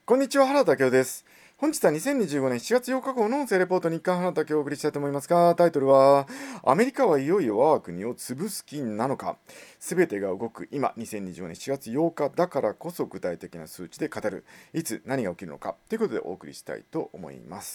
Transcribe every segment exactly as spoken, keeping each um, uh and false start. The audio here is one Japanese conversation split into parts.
こんにちは、原田明夫です。本日はにせんにじゅうごねんしちがつようか号の音声レポート日刊原田明夫をお送りしたいと思いますが、タイトルは、アメリカはいよいよ我が国を潰す気なのか、すべてが動く今、にせんにじゅうごねんしちがつようかだからこそ具体的な数値で語る、いつ何が起きるのか、ということでお送りしたいと思います。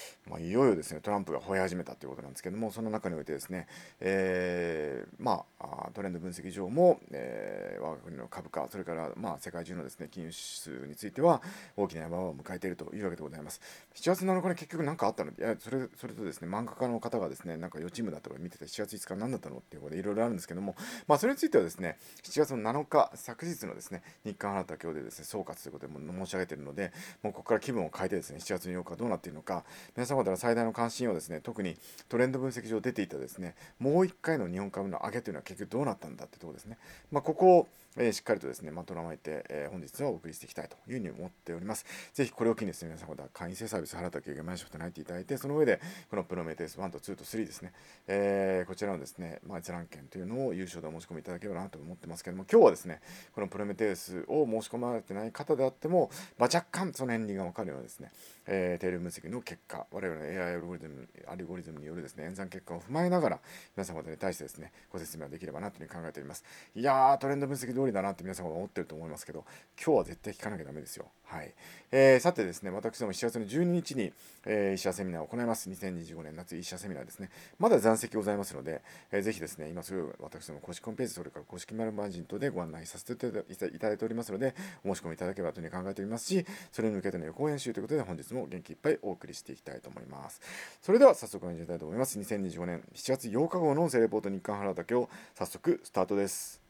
まあ、いよいよですね、トランプが吠え始めたということなんですけども、その中においてですね、えーまあ、トレンド分析上も、えー我が国の株価、それから、まあ、世界中のですね、金融指数については大きな山場を迎えているというわけでございます。しちがつなのかに結局何かあったので、いやそれそれとですね、漫画家の方がですね、なんか予知夢だとか見ててしちがついつか何だったのっていうことでいろいろあるんですけども、まあ、それについてはですね、しちがつのなのか、昨日のですね、日刊原田今日でですね、総括ということでも申し上げているので、もうここから気分を変えてですね、しちがつのようかどうなっているのか、皆様方の最大の関心をですね、特にトレンド分析上出ていたですね、もう一回の日本株の上げというのは結局どうなったんだってところですね。まあ、ここを、えーしっかりとですね、まとめて、えー本日はお送りしていきたいというふうに思っております。ぜひこれを機にですね、皆様方会員制サービス、原田経営マンションとなっていただいて、その上で、このプロメテウスいちとにとさんですね、えーこちらのですね、まあ、閲覧券というのを有償でお申し込みいただければなと思ってますけども、今日はですね、このプロメテウスを申し込まれてない方であっても、まあ、若干その辺が分かるようなですね、えー定量分析の結果、我々の エーアイ アイアルゴリズムアルゴリズムによるですね、演算結果を踏まえながら、皆様方に対してですね、ご説明ができればなというふうに考えております。いやー、トレンド分析通りだなって皆様が思ってると思いますけど、今日は絶対聞かなきゃダメですよ。はい。えー、さてですね、私どもしちがつのじゅうににちに、えー、医者セミナーを行います。にせんにじゅうごねん夏医者セミナーですね。まだ残席ございますので、えー、ぜひですね、今すぐ私ども公式ホームページ、それから公式メールマガジン等でご案内させていただいておりますので、お申し込みいただければというふうに考えておりますし、それに向けての予行演習ということで、本日も元気いっぱいお送りしていきたいと思います。それでは早速お願いしたいと思います。にせんにじゅうごねんしちがつようか号の音声レポート日刊原田今日、早速スタートです。